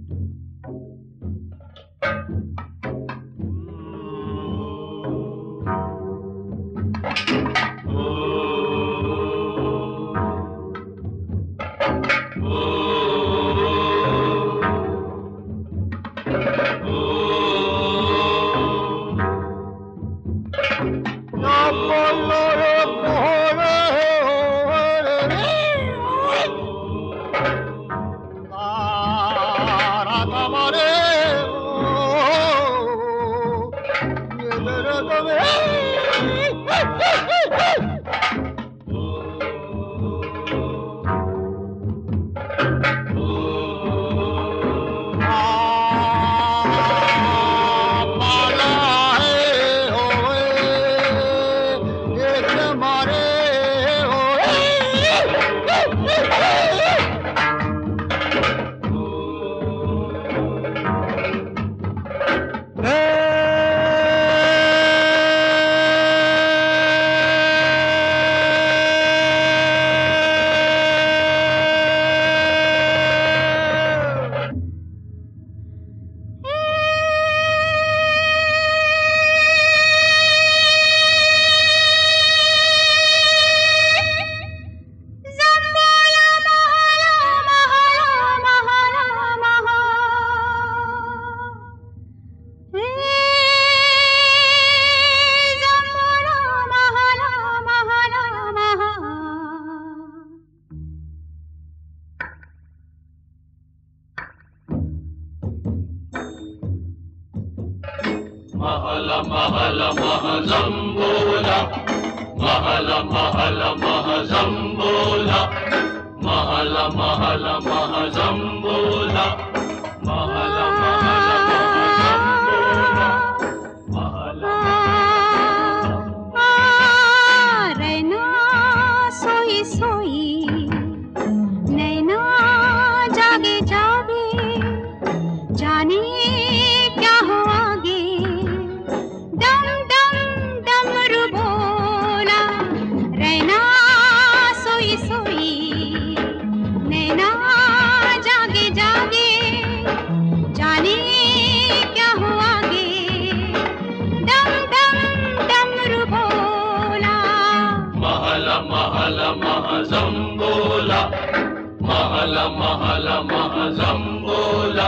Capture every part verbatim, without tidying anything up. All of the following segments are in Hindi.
महल महल महजम्बोला महल महल महजम्बोला महल महल महजम्बोला महल महल महजम्बोला महल रैना सोई सोई नैना जागे जागे जाने क्या हो आगे डम डम डमरू बोला रैना सोई सोई नैना जागे जागे जाने क्या हो आगे डम डम डमरू बोला महल महल महजम्बोला महल महल महजम्बोला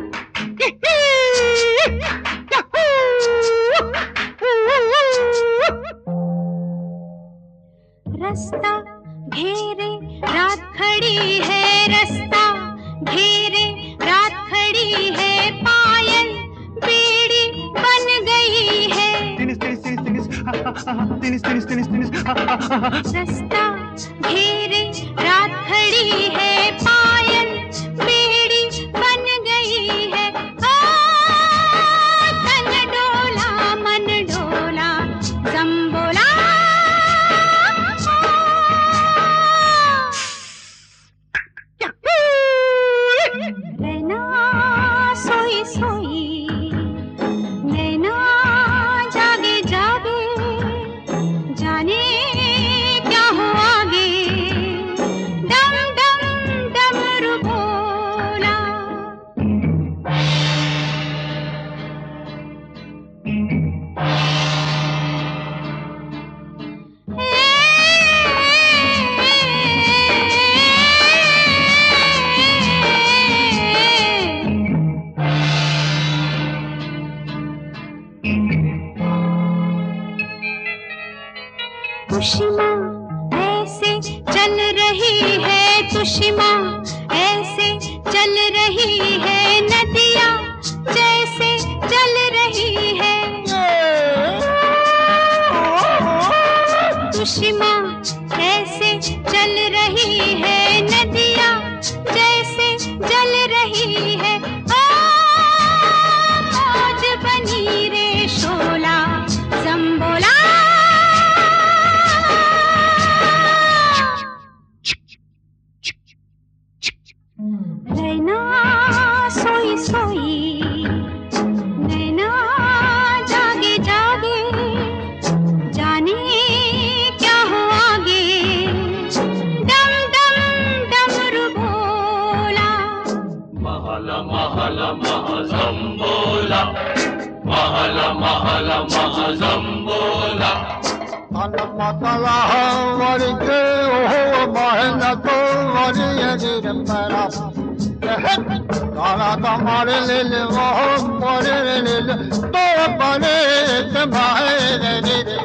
रास्ता घेरे रात खड़ी है रास्ता घेरे रात खड़ी है पायल बेड़ी बन गई है रास्ता घेरे रात खड़ी है पायल बेड़ी बन गई है आ, तन डोला मन डोला जम्बोला नैना सोई सोई नैना जागे जागे जाने क्या हो आगे डम डम डमरू बोला तुशिमा ऐसे चल रही है तुशिमा ऐसे चल रही है नदियाँ जैसे चल रही है तुशिमा ऐसे चल रही है नदियाँ जैसे जल रही है आ, मौज बनी रे शोला जम्बोला नैना सोई सोई नैना जागे जागे जाने क्या हो आगे डम डम डमरू बोला महल महल महल महजम्बोला महल महल महजम्बोला मतला वरिके ओ महल तो वरिये परा काला तमारे ले ले वो मोरे ले ले तो बने तुम्हारे ले ले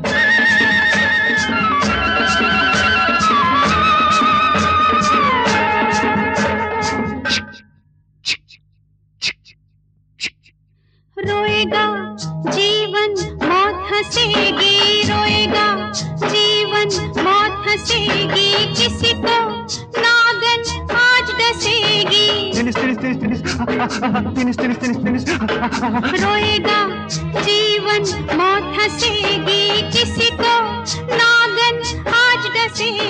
रोएगा जीवन मौत हंसेगी, रोएगा जीवन मौत हंसेगी, किसी को नागन आज डसेगी। Finish finish finish finish finish finish finish रोएगा जीवन मौत हंसेगी, किसी को नागन आज डसेगी।